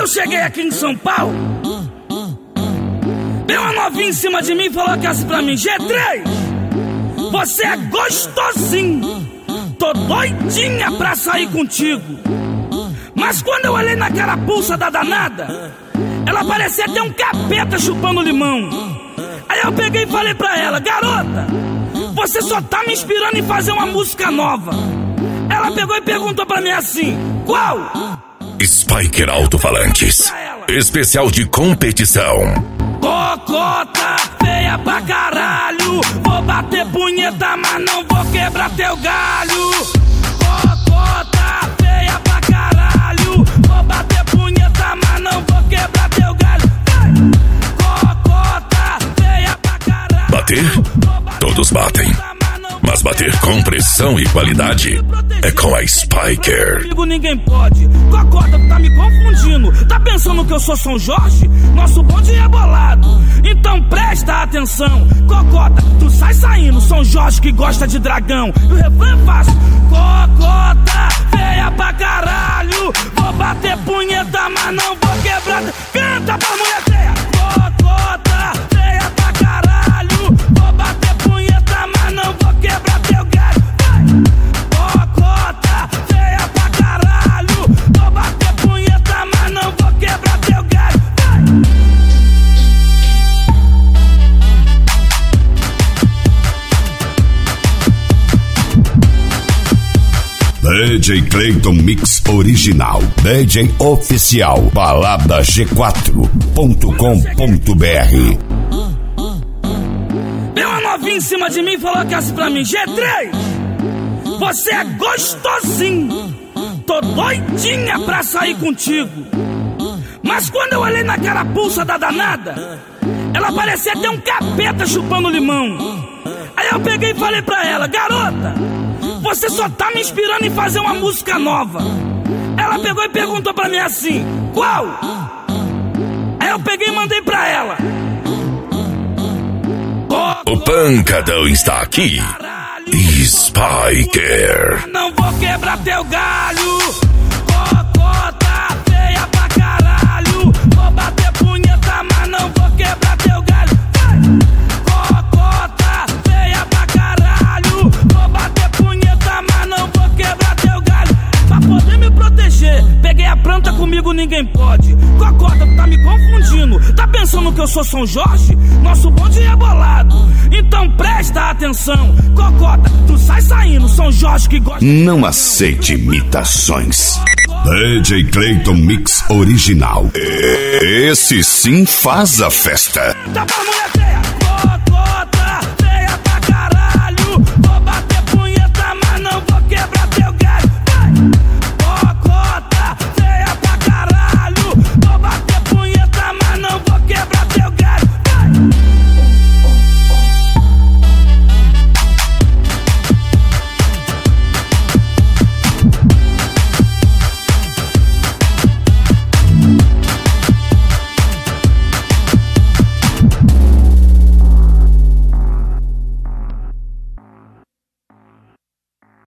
cheguei aqui em São Paulo, veio uma novinha em cima de mim e falou que assim pra mim: G3, você é gostosinho, tô doidinha pra sair contigo. Mas quando eu olhei na carapuça da danada, ela parecia ter um capeta chupando limão. Aí eu peguei e falei pra ela: garota, você só tá me inspirando em fazer uma música nova. Ela pegou e perguntou pra mim assim: qual? Spiker Alto-Falantes, especial de competição. Cocota feia pra caralho, vou bater punheta, mas não vou quebrar teu galho. Cocota feia pra caralho, vou bater punheta, mas não vou quebrar teu galho. Cocota feia pra caralho. Bater? Todos batem. Mas bater com pressão e qualidade é com a Spiker. Comigo ninguém pode. Cocota, tá me confundindo. Tá pensando que eu sou São Jorge? Nosso bonde é bolado. Então presta atenção. Cocota, tu sai saindo. São Jorge que gosta de dragão. E o refrão é fácil. Cocota, feia pra caralho, vou bater punheta, mas não vou quebrar. Canta pra mulher feia. Cocota, feia pra caralho, vou bater punheta, mas não vou quebrar teu galho. Cocota, feia pra caralho, vou bater punheta, mas não vou quebrar teu galho. DJ Clayton Mix Original, DJ Oficial, balada G4.com.br. Veio uma novinha em cima de mim e falou que assim pra mim: G3, você é gostosinho, tô doidinha pra sair contigo. Mas quando eu olhei na carapuça da danada, ela parecia ter um capeta chupando limão. Aí eu peguei e falei pra ela: garota, você só tá me inspirando em fazer uma música nova. Ela pegou e perguntou pra mim assim: qual? Aí eu peguei e mandei pra ela: o pancadão está aqui. Spiker. Não vou quebrar teu galho. Cocota feia pra caralho, vou bater punheta, mas não vou quebrar teu galho. Cocota feia pra caralho, vou bater punheta, mas não vou quebrar teu galho. Pra poder me proteger, peguei a planta, comigo ninguém pode. Cocota, tá me confundindo. Tá pensando que eu sou São Jorge? Nosso bonde é bolado. Então presta atenção. Cocota, tu sai saindo. São Jorge que gosta. Não aceite imitações. DJ Clayton Mix Original. Esse sim faz a festa. Tá pra mulher feia.